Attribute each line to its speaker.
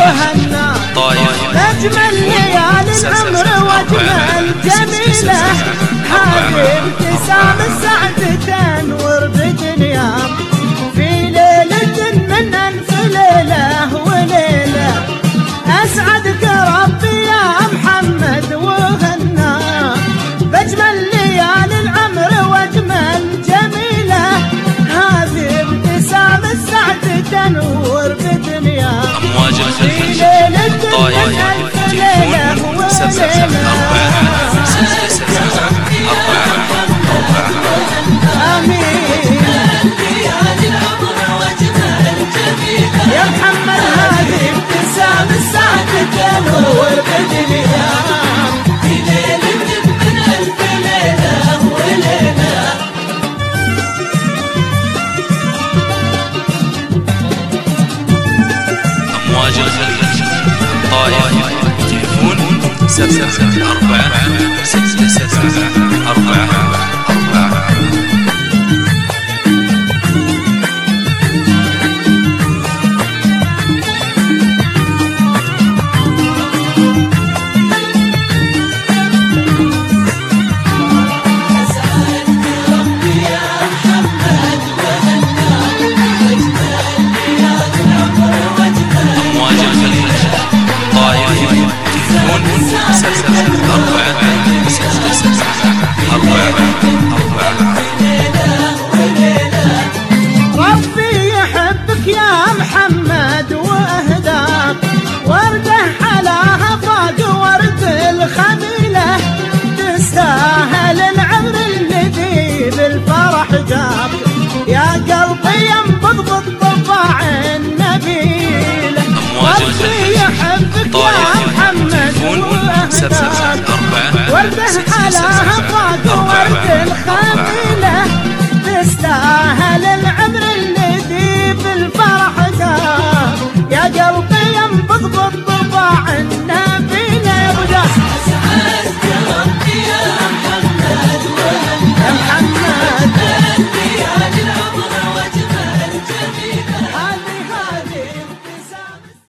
Speaker 1: وهنا أجمل ليالي العمر وأجمل جميلة هذه ابتسام السعدتين ورد دنيا في ليلة من ألف ليلة وليلة أسعدك ربي يا محمد وهنا بأجمل ليالي العمر وأجمل جميلة هذه ابتسام السعدتين ورد دنيا
Speaker 2: أمواج الخليج طايف تليفون 774
Speaker 1: يا محمد هذه ابتسام السعدتين ورد دنيا في ليلة من ألف ليلة وليلة.
Speaker 2: أمواج الخليج طايف تليفون 774 674.
Speaker 1: ربي يحبك يا محمد واهداك ورده حلاها فاق ورد الخميله تستاهل العمر الذي بالفرح جاك يا قلبي ينبض بالطباع النبيله. ربي يحبك يا محمد واهداك ورده حلاها فاق ورد الخميله